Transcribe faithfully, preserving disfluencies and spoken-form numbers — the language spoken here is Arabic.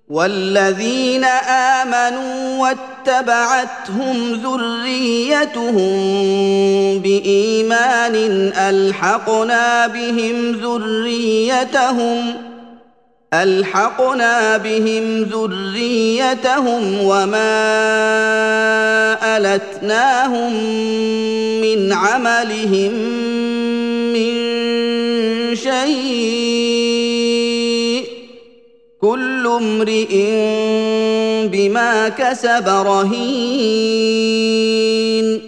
والذين آمنوا واتبعتهم ذريتهم بإيمان ألحقنا بهم ذريتهم ألحقنا بهم ذريتهم وما ألتناهم من عملهم من شيء كل امرئ بما كسب رهين